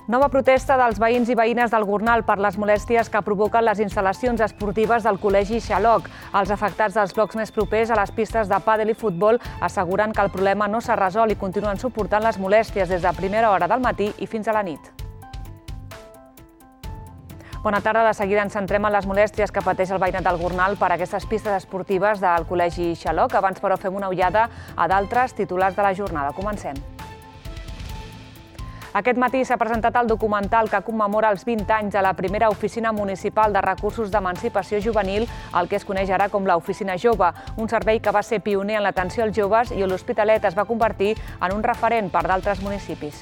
Nova protesta dels veïns i veïnes del Gornal per les molèsties que provoquen les instal·lacions esportives del Col·legi Xaloc. Els afectats dels blocs més propers a les pistes de pàdel i futbol asseguren que el problema no s'ha resolt i continuen suportant les molèsties des de primera hora del matí i fins a la nit. Bona tarda. De seguida ens centrem en les molèsties que pateix el veïnat del Gornal per aquestes pistes esportives del Col·legi Xaloc. Abans, però, fem una ullada a d'altres titulars de la jornada. Comencem. Aquest matí s'ha presentat el documental que commemora els 20 anys de la primera oficina municipal de recursos d'emancipació juvenil, el que es coneix ara com l'Oficina Jove, un servei que va ser pioner en l'atenció als joves i l'Hospitalet es va convertir en un referent per d'altres municipis.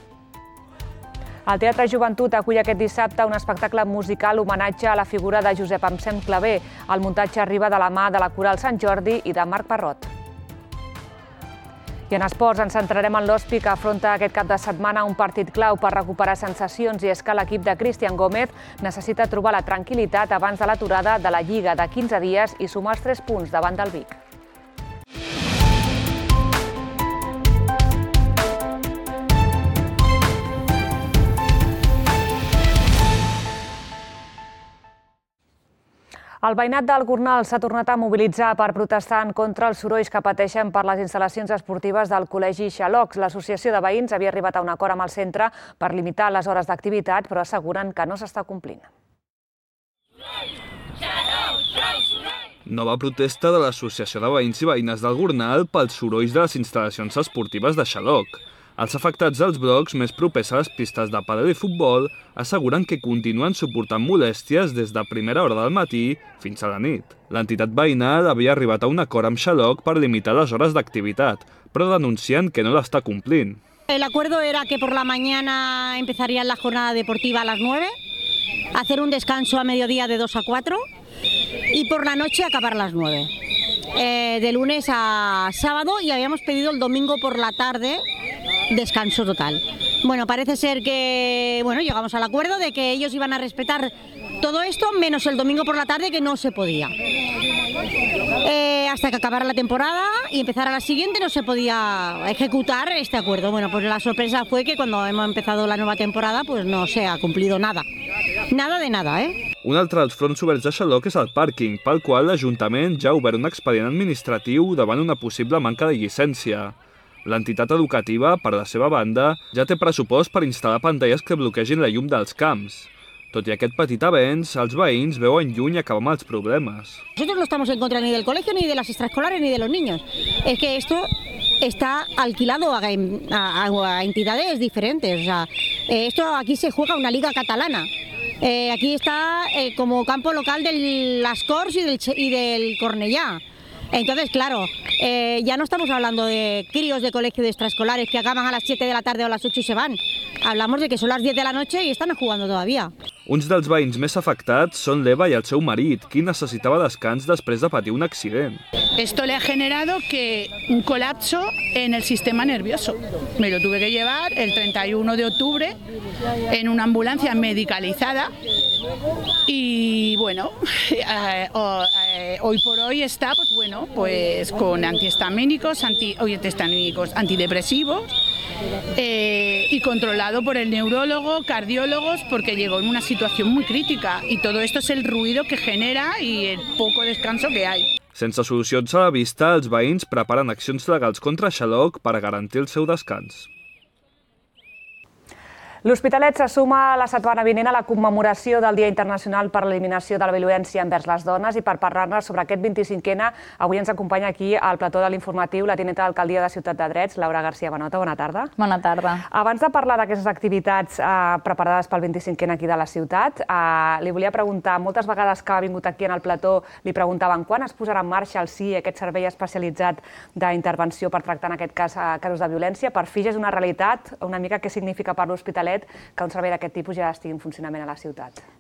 El Teatre Joventut acull aquest dissabte un espectacle musical homenatge a la figura de Josep Anselm Clavé. El muntatge arriba de la mà de la Coral Sant Jordi i de Marc Parrot. I en esports ens centrarem en l'Hospi, que afronta aquest cap de setmana un partit clau per recuperar sensacions, i és que l'equip de Cristian Gómez necessita trobar la tranquil·litat abans de l'aturada de la Lliga de 15 dies i sumar els 3 punts davant del Vic. El veïnat del Gornal s'ha tornat a mobilitzar per protestar en contra els sorolls que pateixen per les instal·lacions esportives del Col·legi Xaloc. L'associació de veïns havia arribat a un acord amb el centre per limitar les hores d'activitat, però asseguren que no s'està complint. Nova protesta de l'Associació de Veïns i Veïnes del Gornal pels sorolls de les instal·lacions esportives de Xaloc. Els afectats dels blocs més propers a les pistes de pàdel i futbol asseguren que continuen suportant molèsties des de primera hora del matí fins a la nit. L'entitat veïnal havia arribat a un acord amb Xaloc per limitar les hores d'activitat, però denuncien que no l'està complint. El acuerdo era que por la mañana empezaría la jornada deportiva a las 9, hacer un descanso a mediodía de 2 a 4 y por la noche acabar a las 9. De lunes a sábado, y habíamos pedido el domingo por la tarde descanso total. Bueno, parece ser que llegamos al acuerdo de que ellos iban a respetar todo esto, menos el domingo por la tarde, que no se podía. Hasta que acabara la temporada y empezara la siguiente no se podía ejecutar este acuerdo. Bueno, pues la sorpresa fue que cuando hemos empezado la nueva temporada pues no se ha cumplido nada. Nada de nada, Un altre dels fronts oberts de Xaloc és el pàrquing, pel qual l'Ajuntament ja ha obert un expedient administratiu davant una possible manca de llicència. L'entitat educativa, per la seva banda, ja té pressupost per instal·lar pantalles que bloquegin la llum dels camps. Tot i aquest petit avenç, els veïns veuen lluny acabar amb els problemes. Nosotros no estamos en contra ni del colegio, ni de las extraescolares, ni de los niños. Es que esto está alquilado a entidades diferentes. O sea, esto aquí se juega una liga catalana. Aquí está como campo local de las Corts y del Cornellá. Entonces, claro, ya no estamos hablando de críos de colegio de extraescolares que acaban a las 7 de la tarde o a las 8 y se van. Hablamos de que son las 10 de la noche y están jugando todavía. Uns dels veïns més afectats són l'Eva i el seu marit, qui necessitava descans després de patir un accident. Esto le ha generado un colapso en el sistema nervioso. Me lo tuve que llevar el 31 de octubre en una ambulancia medicalizada y bueno, hoy por hoy está pues con antihistamínicos, antidepresivos y controlado por el neurólogo, cardiólogos, porque llegó en una situación muy crítica, y todo esto es el ruido que genera y el poco descanso que hay. Sense solucions a la vista, els veïns preparen accions legals contra Xaloc per a garantir el seu descans. L'Hospitalet se suma la setmana vinent a la commemoració del Dia Internacional per l'Eliminació de la Violència envers les Dones, i per parlar-ne sobre aquest 25è, avui ens acompanya aquí al plató de l'informatiu la tinenta d'alcaldia de Ciutat de Drets, Laura García-Benota. Bona tarda. Bona tarda. Abans de parlar d'aquestes activitats preparades pel 25è aquí de la ciutat, li volia preguntar, moltes vegades que ha vingut aquí en el plató li preguntaven quan es posarà en marxa el SIE, aquest servei especialitzat d'intervenció per tractar en aquest cas casos de violència. Per fi ja és una realitat, una mica què significa per l'Hospitalet que un servei d'aquest tipus ja estigui en funcionament a la ciutat?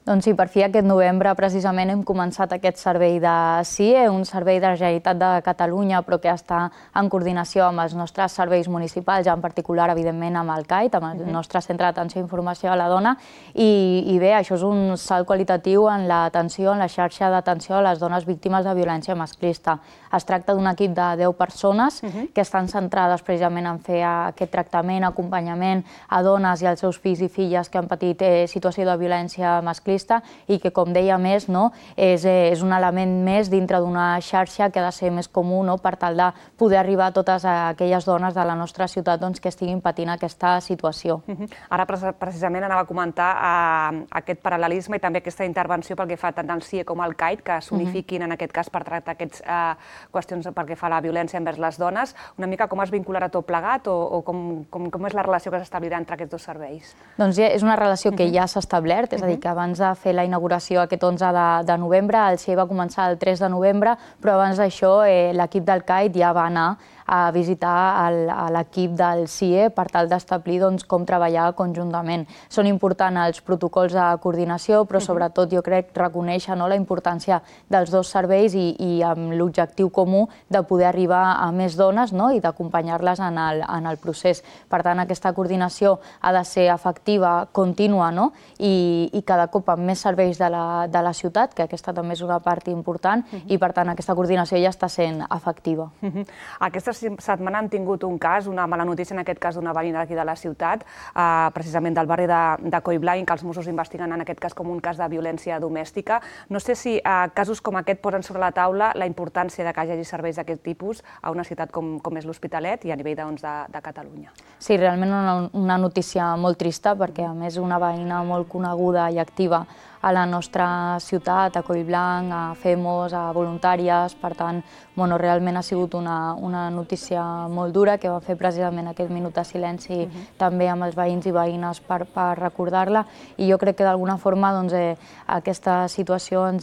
Doncs sí, per fi aquest novembre precisament hem començat aquest servei de CIE, un servei de la Generalitat de Catalunya, però que està en coordinació amb els nostres serveis municipals, en particular, evidentment, amb el CAIT, amb el nostre Centre d'Atenció i Informació a la Dona. I bé, això és un salt qualitatiu en l'atenció, en la xarxa d'atenció a les dones víctimes de violència masclista. Es tracta d'un equip de 10 persones que estan centrades precisament en fer aquest tractament, acompanyament a dones i als seus fills i filles que han patit situació de violència masclista i que, com deia més, és un element més dintre d'una xarxa que ha de ser més comú per tal de poder arribar a totes aquelles dones de la nostra ciutat que estiguin patint aquesta situació. Ara precisament anava a comentar aquest paral·lelisme i també aquesta intervenció pel que fa tant al CIE com al CAIT, que s'unifiquin en aquest cas per tractar aquestes qüestions pel que fa a la violència envers les dones. Una mica com es vincularà tot plegat o com és la relació que s'establirà entre aquests dos serveis? Doncs és una relació que ja s'ha establert, és a dir, que abans de fer la inauguració aquest 11 de novembre, el CIE va començar el 3 de novembre, però abans d'això l'equip del CAIT ja va anar a visitar l'equip del CIE per tal d'establir com treballar conjuntament. Són importants els protocols de coordinació, però sobretot jo crec reconèixer la importància dels dos serveis i amb l'objectiu comú de poder arribar a més dones i d'acompanyar-les en el procés. Per tant, aquesta coordinació ha de ser efectiva, contínua i cada cop amb més serveis de la ciutat, que aquesta també és una part important, i per tant aquesta coordinació ja està sent efectiva. Aquesta setmana han tingut un cas, una mala notícia, en aquest cas d'una veïna d'aquí de la ciutat, precisament del barri de Collblanc, que els Mossos investiguen en aquest cas com un cas de violència domèstica. No sé si casos com aquest posen sobre la taula la importància de que hi hagi serveis d'aquest tipus a una ciutat com és l'Hospitalet i a nivell de Catalunya. Sí, realment una notícia molt trista, perquè a més una veïna molt coneguda i activa a la nostra ciutat, a Collblanc, a FEMOS, a voluntàries. Per tant, realment ha sigut una notícia molt dura que va fer precisament aquest minut de silenci també amb els veïns i veïnes per recordar-la. I jo crec que d'alguna forma aquesta situació ens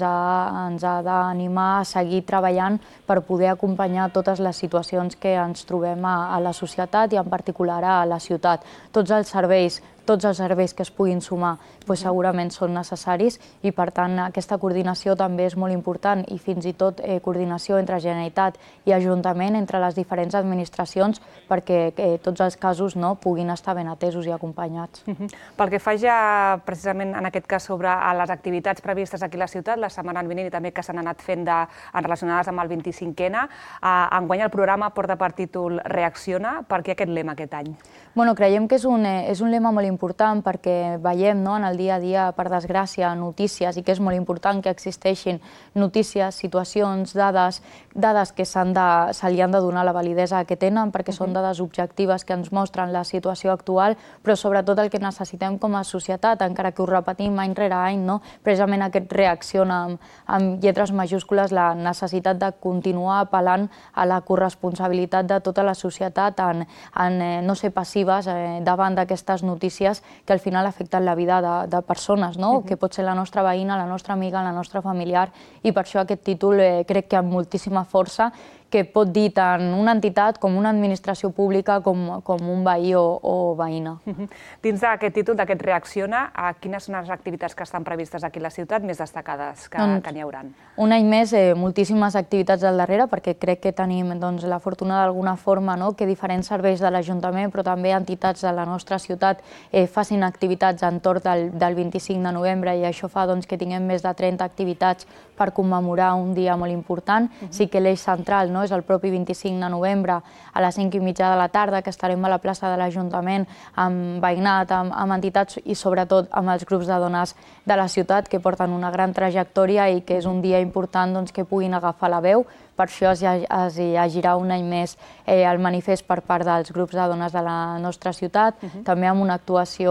ha d'animar a seguir treballant per poder acompanyar totes les situacions que ens trobem a la societat i en particular a la ciutat. Tots els serveis que es puguin sumar segurament són necessaris i, per tant, aquesta coordinació també és molt important i fins i tot coordinació entre Generalitat i Ajuntament, entre les diferents administracions, perquè tots els casos puguin estar ben atesos i acompanyats. Pel que fa ja precisament en aquest cas sobre les activitats previstes aquí a la ciutat, la setmana vinent i també que s'han anat fent relacionades amb el 25N, enguany el programa porta per títol Reacciona. Per què aquest lema aquest any? Creiem que és un lema molt important perquè veiem en el dia a dia, per desgràcia, notícies, i que és molt important que existeixin notícies, situacions, dades que se li han de donar la validesa que tenen, perquè són dades objectives que ens mostren la situació actual, però sobretot el que necessitem com a societat, encara que ho repetim any rere any, precisament aquest reacciona amb lletres majúscules, la necessitat de continuar apel·lant a la corresponsabilitat de tota la societat en no ser passives davant d'aquestes notícies que al final afecten la vida de persones, que pot ser la nostra veïna, la nostra amiga, la nostra familiar, i per això aquest títol crec que amb moltíssima força que pot dir tant una entitat com una administració pública com un veí o veïna. Dins d'aquest títol, d'aquest Reacciona, quines són les activitats que estan previstes aquí a la ciutat més destacades que n'hi haurà? Un any més, moltíssimes activitats al darrere, perquè crec que tenim la fortuna d'alguna forma que diferents serveis de l'Ajuntament, però també entitats de la nostra ciutat facin activitats entorn del 25 de novembre, i això fa que tinguem més de 30 activitats per commemorar un dia molt important. Sí que l'eix central és el propi 25 de novembre a les 5:30 de la tarda, que estarem a la plaça de l'Ajuntament amb veïnat, amb entitats i sobretot amb els grups de dones de la ciutat que porten una gran trajectòria i que és un dia important que puguin agafar la veu. Per això es llegirà un any més el manifest per part dels grups de dones de la nostra ciutat, també amb una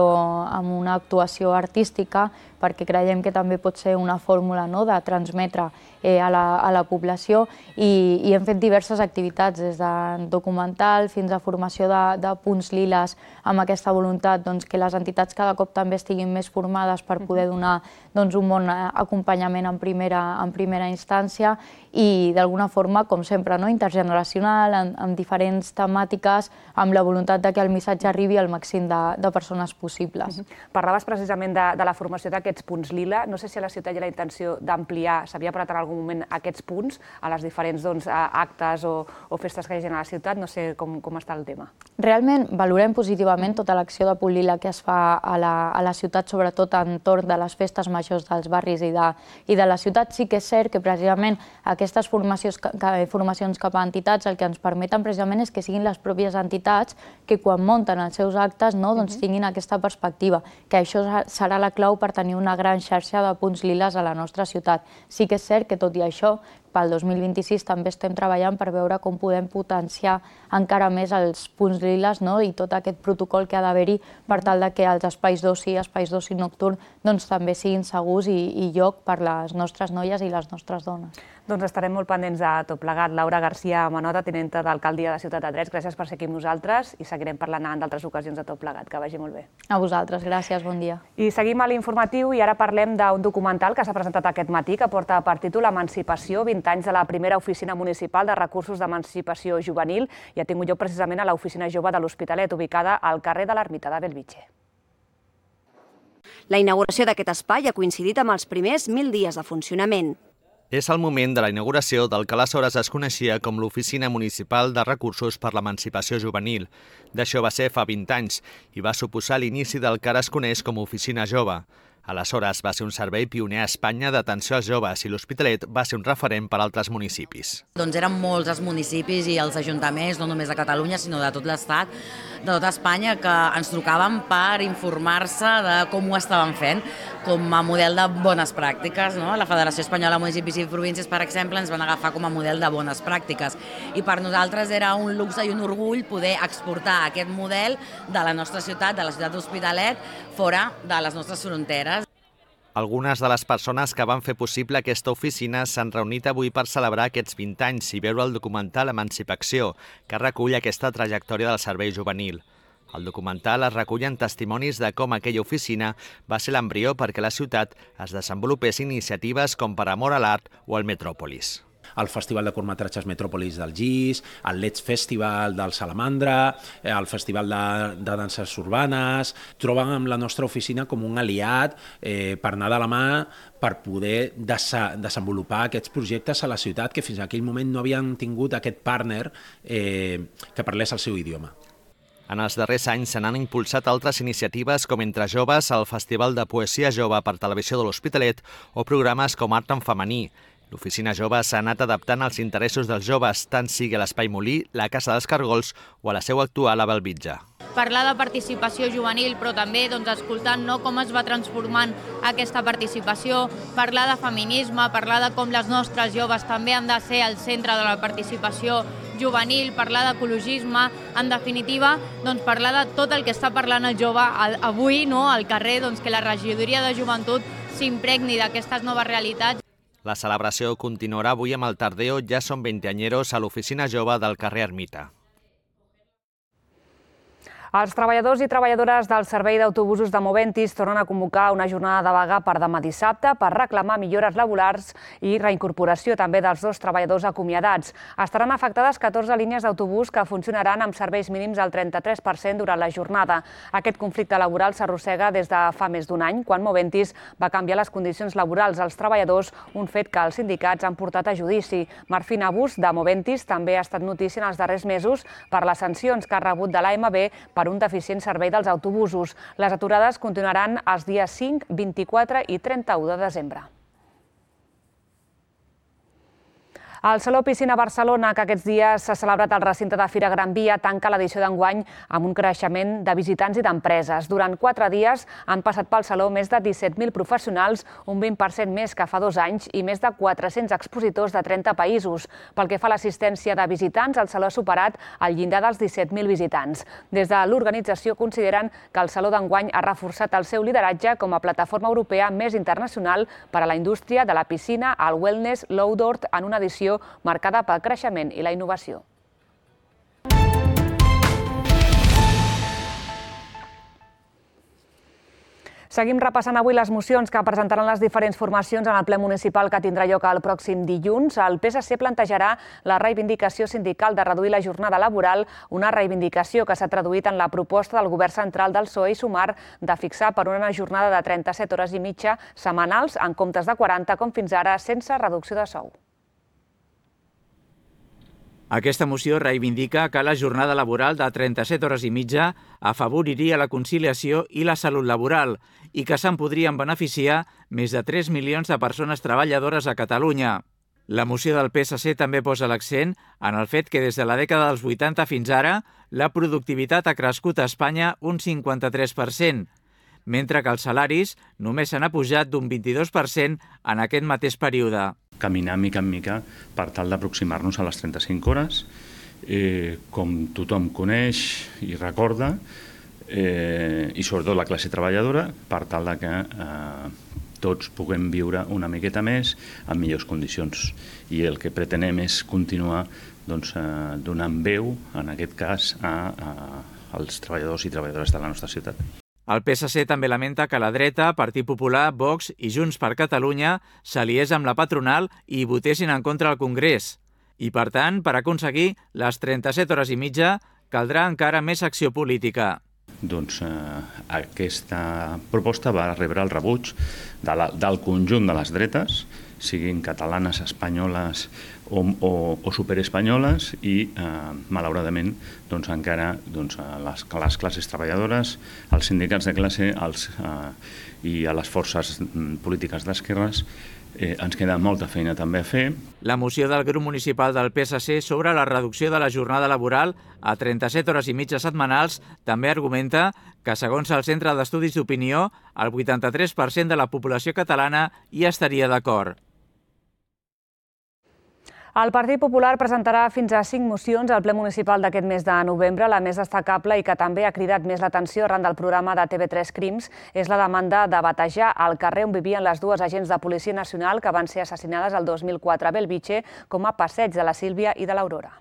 actuació artística, perquè creiem que també pot ser una fórmula de transmetre a la població, i hem fet diverses activitats, des de documental fins a formació de punts liles, amb aquesta voluntat que les entitats cada cop també estiguin més formades per poder donar un bon acompanyament en primera instància, i d'alguna forma, com sempre, intergeneracional, amb diferents temàtiques, amb la voluntat que el missatge arribi al màxim de persones possibles. Parlaves precisament de la formació d'aquests aquests punts lila. No sé si a la ciutat hi ha la intenció d'ampliar, s'havia parlat en algun moment aquests punts a les diferents actes o festes que hi ha a la ciutat. No sé com està el tema. Realment valorem positivament tota l'acció de punt lila que es fa a la ciutat, sobretot entorn de les festes majors dels barris i de la ciutat. Sí que és cert que precisament aquestes formacions cap a entitats el que ens permeten precisament és que siguin les pròpies entitats que quan munten els seus actes tinguin aquesta perspectiva, que això serà la clau per tenir una gran xarxa de punts liles a la nostra ciutat. Sí que és cert que tot i això pel 2026 també estem treballant per veure com podem potenciar encara més els punts liles i tot aquest protocol que ha d'haver-hi per tal que els espais d'oci nocturn també siguin segurs i lloc per les nostres noies i les nostres dones. Doncs estarem molt pendents de tot plegat. Laura García Manota, tinenta d'alcaldia de Ciutat de Drets, gràcies per ser aquí amb nosaltres i seguirem parlant en d'altres ocasions de tot plegat. Que vagi molt bé. A vosaltres, gràcies, bon dia. I seguim a l'informatiu i ara parlem d'un documental que s'ha presentat aquest matí que porta per títol Emancipació, 20 anys de la primera oficina municipal de recursos d'emancipació juvenil i ha tingut lloc precisament a l'oficina jove de l'Hospitalet, ubicada al carrer de l'Ermita de Bellvitge. La inauguració d'aquest espai ha coincidit amb els primers 1.000 dies de funcionament. És el moment de la inauguració del que aleshores es coneixia com l'Oficina Municipal de Recursos per l'Emancipació Juvenil. D'això va ser fa 20 anys i va suposar l'inici del que ara es coneix com a Oficina Jove. Aleshores va ser un servei pioner a Espanya d'atenció als joves i l'Hospitalet va ser un referent per a altres municipis. Doncs eren molts els municipis i els ajuntaments, no només de Catalunya, sinó de tot l'Estat, de tota Espanya, que ens trucaven per informar-se de com ho estaven fent, com a model de bones pràctiques. La Federació Espanyola de Municipis i Províncies, per exemple, ens van agafar com a model de bones pràctiques. I per nosaltres era un luxe i un orgull poder exportar aquest model de la nostra ciutat, de la ciutat d'Hospitalet, fora de les nostres fronteres. Algunes de les persones que van fer possible aquesta oficina s'han reunit avui per celebrar aquests 20 anys i veure el documental Emancipació, que recull aquesta trajectòria del servei juvenil. Al documental es recullen testimonis de com aquella oficina va ser l'embrió perquè a la ciutat es desenvolupés iniciatives com per Amor a l'Art o el Metròpolis. El Festival de Curtmetratges Metròpolis del GIS, el Let's Festival del Salamandra, el Festival de Danses Urbanes. Troben amb la nostra oficina com un aliat per anar de la mà per poder desenvolupar aquests projectes a la ciutat que fins a aquell moment no havien tingut aquest partner que parlés el seu idioma. En els darrers anys se n'han impulsat altres iniciatives com Entre Joves, el Festival de Poesia Jove per Televisió de l'Hospitalet o programes com Art en Femení. L'Oficina Jove s'ha anat adaptant als interessos dels joves, tant sigui a l'Espai Molí, la Casa dels Cargols o a la seu actual a Bellvitge. Parlar de participació juvenil, però també escoltant com es va transformant aquesta participació, parlar de feminisme, parlar de com les nostres joves també han de ser al centre de la participació juvenil, parlar d'ecologisme, en definitiva, parlar de tot el que està parlant el jove avui al carrer, que la regidoria de joventut s'impregni d'aquestes noves realitats. La celebració continuarà avui amb el Tardeo Ja Som 20anyeros a l'Oficina Jove del carrer Ermita. Els treballadors i treballadores del servei d'autobusos de Moventis tornen a convocar una jornada de vaga per demà dissabte per reclamar millores laborals i reincorporació també dels 2 treballadors acomiadats. Estaran afectades 14 línies d'autobús que funcionaran amb serveis mínims del 33% durant la jornada. Aquest conflicte laboral s'arrossega des de fa més d'un any, quan Moventis va canviar les condicions laborals als treballadors, un fet que els sindicats han portat a judici. Marfina Bus, de Moventis, també ha estat notícia en els darrers mesos per les sancions que ha rebut de l'AMB per un deficient servei dels autobusos. Les aturades continuaran els dies 5, 24 i 31 de desembre. El Saló Piscina Barcelona, que aquests dies s'ha celebrat al recinte de Fira Gran Via, tanca l'edició d'enguany amb un creixement de visitants i d'empreses. Durant 4 dies han passat pel Saló més de 17.000 professionals, un 20% més que fa 2 anys i més de 400 expositors de 30 països. Pel que fa a l'assistència de visitants, el Saló ha superat el llindar dels 17.000 visitants. Des de l'organització consideren que el Saló d'enguany ha reforçat el seu lideratge com a plataforma europea més internacional per a la indústria de la piscina, el wellness, l'outdoor, en una edició marcada pel creixement i la innovació. Seguim repassant avui les mocions que presentaran les diferents formacions en el ple municipal que tindrà lloc el pròxim dilluns. El PSC plantejarà la reivindicació sindical de reduir la jornada laboral, una reivindicació que s'ha traduït en la proposta del govern central del PSOE i Sumar de fixar per una jornada de 37 hores i mitja setmanals en comptes de 40 com fins ara, sense reducció de sou. Aquesta moció reivindica que la jornada laboral de 37 hores i mitja afavoriria la conciliació i la salut laboral i que se'n podrien beneficiar més de 3 milions de persones treballadores a Catalunya. La moció del PSC també posa l'accent en el fet que des de la dècada dels 80 fins ara la productivitat ha crescut a Espanya un 53%, mentre que els salaris només s'han pujat d'un 22% en aquest mateix període. Caminar mica en mica per tal d'aproximar-nos a les 35 hores, com tothom coneix i recorda, i sobretot la classe treballadora, per tal que tots puguem viure una miqueta més en millors condicions. I el que pretenem és continuar donant veu, en aquest cas, als treballadors i treballadores de la nostra ciutat. El PSC també lamenta que la dreta, Partit Popular, Vox i Junts per Catalunya s'aliés amb la patronal i votessin en contra al Congrés. I, per tant, per aconseguir les 37 hores i mitja, caldrà encara més acció política. Doncs aquesta proposta va rebre el rebuig del conjunt de les dretes, siguin catalanes, espanyoles o superespanyoles, i malauradament encara les classes treballadores, els sindicats de classe i a les forces polítiques d'esquerres ens queda molta feina també a fer. La moció del grup municipal del PSC sobre la reducció de la jornada laboral a 37 hores i mitja setmanals també argumenta que, segons el Centre d'Estudis d'Opinió, el 83% de la població catalana hi estaria d'acord. El Partit Popular presentarà fins a 5 mocions al ple municipal d'aquest mes de novembre. La més destacable i que també ha cridat més l'atenció arran del programa de TV3 Crims és la demanda de batejar el carrer on vivien les dues agents de Policia Nacional que van ser assassinades el 2004 a Bellvitge com a Passeig de la Sílvia i de l'Aurora.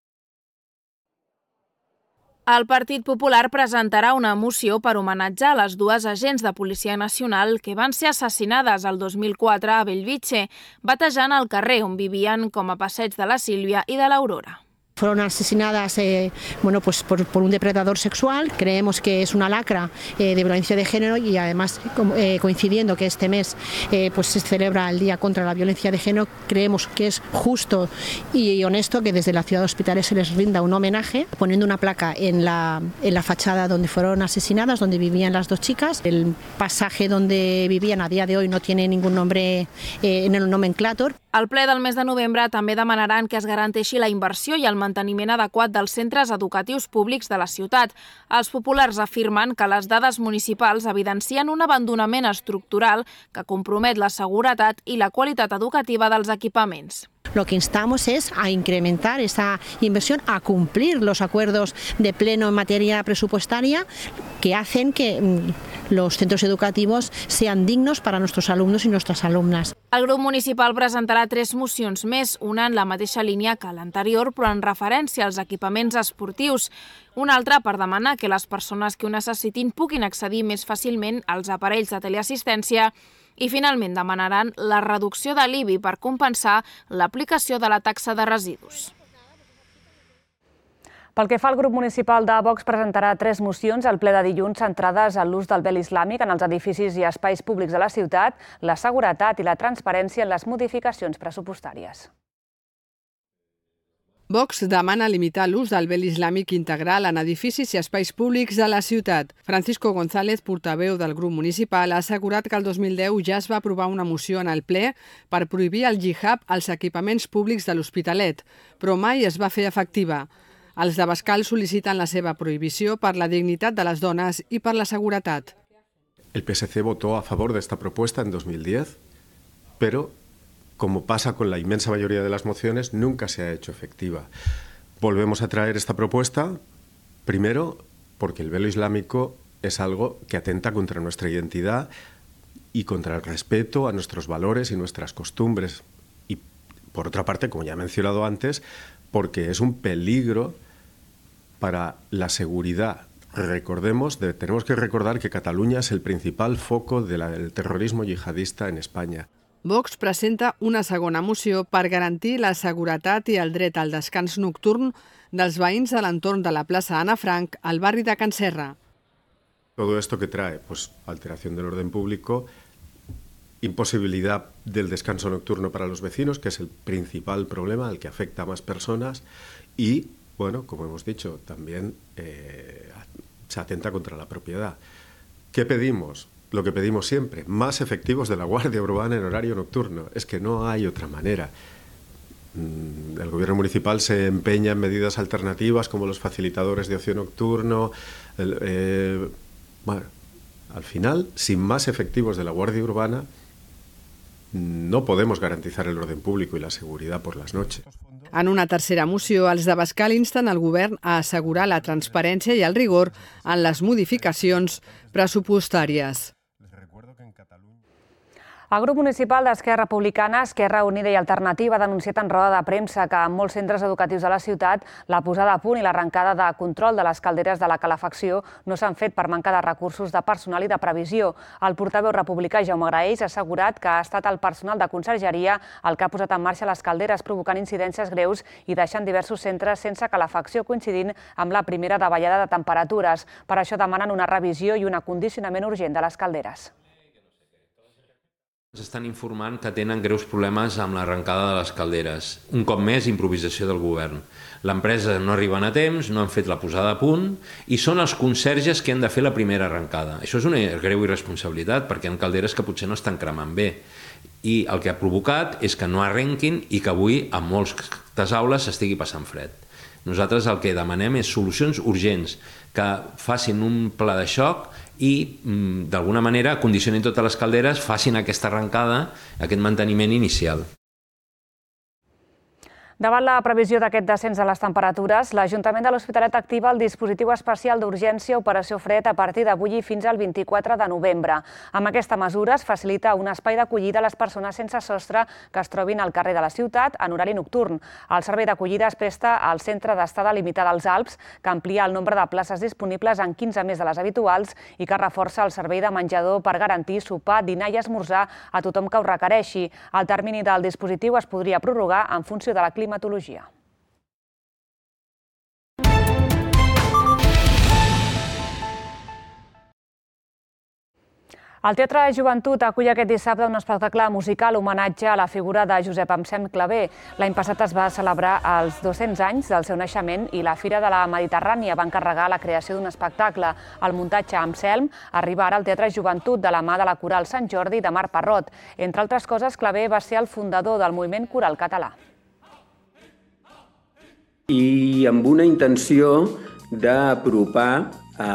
El Partit Popular presentarà una moció per homenatjar les dues agents de Policia Nacional que van ser assassinades el 2004 a Bellvitge, batejant el carrer on vivien com a Passeig de la Sílvia i de l'Aurora. Fueron asesinadas por un depredador sexual. Creemos que es una lacra de violencia de género y además coincidiendo que este mes se celebra el Día contra la Violencia de Género, creemos que es justo y honesto que desde la ciudad de Hospitalet se les rinda un homenaje poniendo una placa en la fachada donde fueron asesinadas, donde vivían las dos chicas. El pasaje donde vivían a día de hoy no tiene ningún nombre en el nomenclator. Al ple del mes de novembre també demanaran que es garanteixi la inversió i el manteniment adequat dels centres educatius públics de la ciutat. Els populars afirmen que les dades municipals evidencien un abandonament estructural que compromet la seguretat i la qualitat educativa dels equipaments. Lo que instamos es a incrementar esa inversión, a cumplir los acuerdos de pleno en materia presupuestaria que hacen que los centros educativos sean dignos para nuestros alumnos y nuestras alumnas. El grup municipal presentarà 3 mocions més, una en la mateixa línia que l'anterior, però en referència als equipaments esportius. Una altra per demanar que les persones que ho necessitin puguin accedir més fàcilment als aparells de teleassistència i finalment demanaran la reducció de l'IBI per compensar l'aplicació de la taxa de residus. Pel que fa al grup municipal de Vox, presentarà 3 mocions al ple de dilluns centrades en l'ús del vel islàmic en els edificis i espais públics de la ciutat, la seguretat i la transparència en les modificacions pressupostàries. Vox demana limitar l'ús del vel islàmic integral en edificis i espais públics de la ciutat. Francisco González, portaveu del grup municipal, ha assegurat que el 2010 ja es va aprovar una moció en el ple per prohibir el jihad als equipaments públics de l'Hospitalet, però mai es va fer efectiva. Els de Bascal sol·liciten la seva prohibició per la dignitat de les dones i per la seguretat. El PSC votó a favor de esta propuesta en 2010, pero, como pasa con la inmensa mayoría de las mociones, nunca se ha hecho efectiva. Volvemos a traer esta propuesta, primero, porque el velo islámico es algo que atenta contra nuestra identidad y contra el respeto a nuestros valores y nuestras costumbres. Y, por otra parte, como ya he mencionado antes, porque es un peligro para la seguridad tenemos que recordar que Cataluña es el principal foco del terrorismo yihadista en España. Vox presenta una segona moció per garantir la seguretat i el dret al descans nocturn dels veïns de l'entorn de la plaça Ana Frank, al barri de Can Serra. Todo esto que trae, pues, alteración del orden público, imposibilidad del descanso nocturno para los vecinos, que es el principal problema, el que afecta a más personas, y, bueno, como hemos dicho, también se atenta contra la propiedad. ¿Qué pedimos? Lo que pedimos siempre, más efectivos de la Guardia Urbana en horario nocturno. Es que no hay otra manera. El gobierno municipal se empeña en medidas alternativas como los facilitadores de ocio nocturno. Bueno, al final, sin más efectivos de la Guardia Urbana, no podemos garantizar el orden público y la seguridad por las noches. En una tercera moció, els d'Abascal insten el govern a assegurar la transparència i el rigor en les modificacions pressupostàries. El grup municipal d'Esquerra Republicana, Esquerra Unida i Alternativa ha denunciat en roda de premsa que en molts centres educatius de la ciutat la posada a punt i l'arrencada de control de les calderes de la calefacció no s'han fet per manca de recursos de personal i de previsió. El portaveu republicà Jaume Graells ha assegurat que ha estat el personal de consergeria el que ha posat en marxa les calderes, provocant incidències greus i deixant diversos centres sense calefacció, coincidint amb la primera davallada de temperatures. Per això demanen una revisió i un acondicionament urgent de les calderes. Ens estan informant que tenen greus problemes amb l'arrencada de les calderes. Un cop més, improvisació del govern. L'empresa no arriben a temps, no han fet la posada a punt i són els conserges que han de fer la primera arrencada. Això és una greu irresponsabilitat perquè hi ha calderes que potser no estan cremant bé. I el que ha provocat és que no arrenquin i que avui a moltes aules s'estigui passant fred. Nosaltres el que demanem és solucions urgents, que facin un pla de xoc i d'alguna manera condicionin totes les calderes, facin aquesta arrencada, aquest manteniment inicial. Davant la previsió d'aquest descens de les temperatures, l'Ajuntament de l'Hospitalet activa el dispositiu especial d'urgència Operació Fred a partir d'avui i fins al 24 de novembre. Amb aquesta mesura es facilita un espai d'acollida a les persones sense sostre que es trobin al carrer de la ciutat en horari nocturn. El servei d'acollida es presta al Centre d'Estada Limitada als Alps, que amplia el nombre de places disponibles en 15 més de les habituals i que reforça el servei de menjador per garantir sopar, dinar i esmorzar a tothom que ho requereixi. El termini del dispositiu es podria prorrogar en funció de la climatologia. El Teatre Joventut acull aquest dissabte un espectacle musical homenatge a la figura de Josep Anselm Clavé. L'any passat es va celebrar els 200 anys del seu naixement i la Fira de la Mediterrània va encarregar la creació d'un espectacle. El muntatge Anselm arriba ara al Teatre Joventut de la mà de la Coral Sant Jordi de Marc Parrot. Entre altres coses, Clavé va ser el fundador del moviment coral català. I amb una intenció d'apropar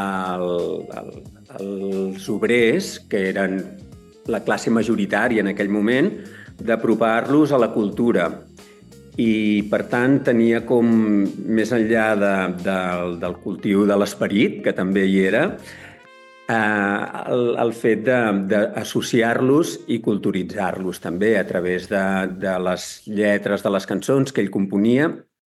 els obrers, que eren la classe majoritària en aquell moment, d'apropar-los a la cultura. I, per tant, tenia com, més enllà del cultiu de l'esperit, que també hi era, el fet d'associar-los i culturitzar-los també a través de les lletres de les cançons que ell componia.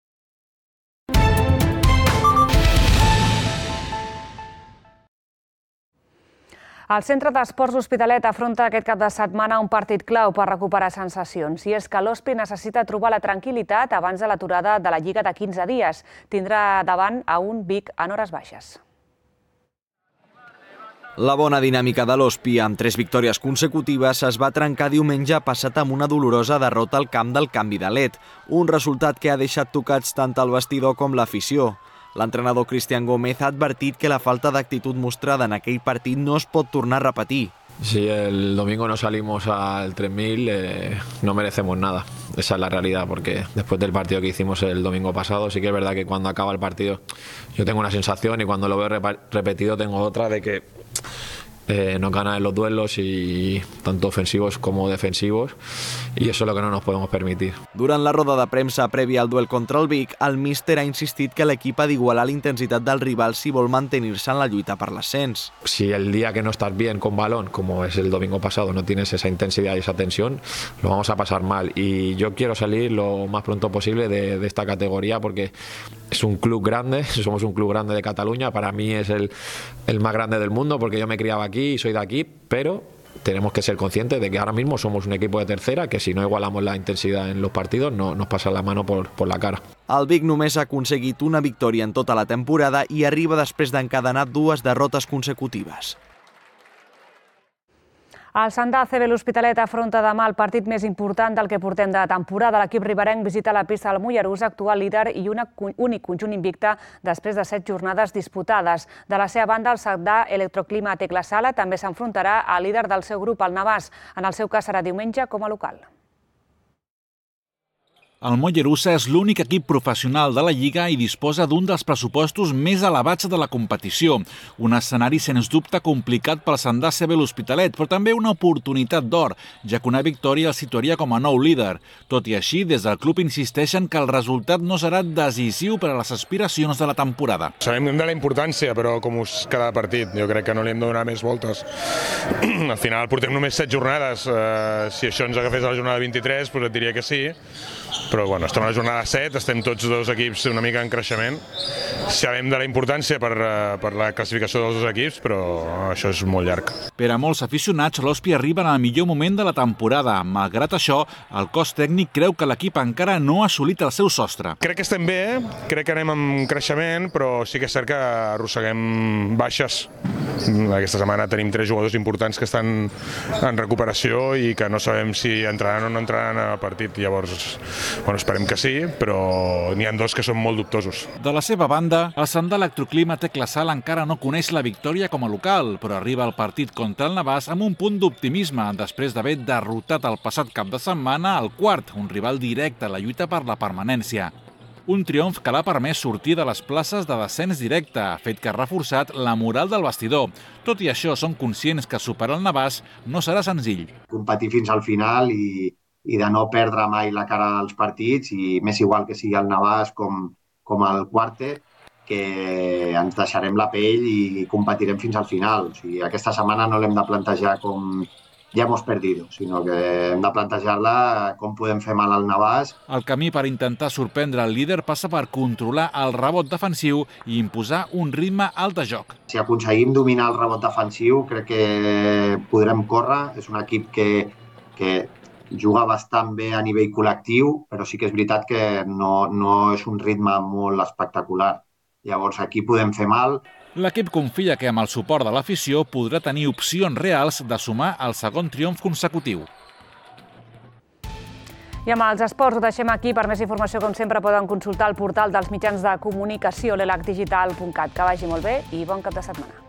El Centre d'Esports Hospitalet afronta aquest cap de setmana un partit clau per recuperar sensacions. I és que l'Hospi necessita trobar la tranquil·litat abans de l'aturada de la Lliga de 15 dies. Tindrà davant a un Vic en hores baixes. La bona dinàmica de l'Hospi, amb 3 victòries consecutives, es va trencar diumenge passat amb una dolorosa derrota al camp del Canvi de Led, un resultat que ha deixat tocats tant el vestidor com l'afició. L'entrenador Cristian Gómez ha advertit que la falta d'actitud mostrada en aquell partit no es pot tornar a repetir. Si el domingo no salimos al 3000, no merecemos nada. Esa es la realidad, porque después del partido que hicimos el domingo pasado, sí que es verdad que cuando acaba el partido yo tengo una sensación y cuando lo veo repetido tengo otra de que no ganan en los duelos, y tanto ofensivos como defensivos, y eso es lo que no nos podemos permitir. Durant la roda de premsa prèvia al duel contra el Vic, el míster ha insistit que l'equip ha d'igualar la intensitat del rival si vol mantenir-se en la lluita per l'ascens. Si el día que no estás bien con balón, como es el domingo pasado, no tienes esa intensidad y esa tensión, lo vamos a pasar mal, y yo quiero salir lo más pronto posible de esta categoría, porque es un club grande, somos un club grande de Cataluña, para mí es el más grande del mundo porque yo me criaba aquí y soy de aquí, pero tenemos que ser conscientes de que ahora mismo somos un equipo de tercera, que si no igualamos la intensidad en los partidos no nos pasa la mano por la cara. El Vic només ha aconseguit una victòria en tota la temporada i arriba després d'encadenar 2 derrotes consecutives. El Sandà CB l'Hospitalet afronta demà el partit més important del que portem de temporada. L'equip riberenc visita la pista del Mollerús, actual líder i únic conjunt invicte després de 7 jornades disputades. De la seva banda, el Sandà Electroclima Tecla Sala també s'enfrontarà al líder del seu grup, el Navàs. En el seu cas serà diumenge com a local. El Mollerussa és l'únic equip professional de la Lliga i disposa d'un dels pressupostos més elevats de la competició. Un escenari, sens dubte, complicat pel Sandà CB l'Hospitalet, però també una oportunitat d'or, ja que una victòria el situaria com a nou líder. Tot i així, des del club insisteixen que el resultat no serà decisiu per a les aspiracions de la temporada. Sabem de la importància, però com us cada partit, jo crec que no li hem de donar més voltes. Al final portem només 7 jornades. Si això ens agafés a la jornada 23, doncs et diria que sí. Però bueno, estem a la jornada 7, estem tots dos equips una mica en creixement. Sabem de la importància per la classificació dels dos equips, però això és molt llarg. Per a molts aficionats, l'Hospi arriba en el millor moment de la temporada. Malgrat això, el cos tècnic creu que l'equip encara no ha assolit el seu sostre. Crec que estem bé, crec que anem en creixement, però sí que és cert que arrosseguem baixes. Aquesta setmana tenim 3 jugadors importants que estan en recuperació i que no sabem si entraran o no entraran al partit. Llavors, bueno, esperem que sí, però n'hi ha 2 que són molt dubtosos. De la seva banda, el Sandà Electroclima Tecla Sala encara no coneix la victòria com a local, però arriba al partit contra el Navàs amb un punt d'optimisme després d'haver derrotat el passat cap de setmana al Quart, un rival directe a la lluita per la permanència. Un triomf que l'ha permès sortir de les places de descens directe, fet que ha reforçat la moral del vestidor. Tot i això, són conscients que superar el Navàs no serà senzill. Competir fins al final i de no perdre mai la cara als partits, i més igual que sigui el Navàs com el Quarte, que ens deixarem la pell i competirem fins al final. O sigui, aquesta setmana no l'hem de plantejar com ja hemos perdido, sinó que hem de plantejar-la com podem fer mal al Navàs. El camí per intentar sorprendre el líder passa per controlar el rebot defensiu i imposar un ritme alt de joc. Si aconseguim dominar el rebot defensiu, crec que podrem córrer. És un equip que juga bastant bé a nivell col·lectiu, però sí que és veritat que no és un ritme molt espectacular. Llavors aquí podem fer mal. L'equip confia que amb el suport de l'afició podrà tenir opcions reals de sumar el segon triomf consecutiu. I amb els esports ho deixem aquí. Per més informació, com sempre, poden consultar el portal dels mitjans de comunicació, l'elacdigital.cat. Que vagi molt bé i bon cap de setmana.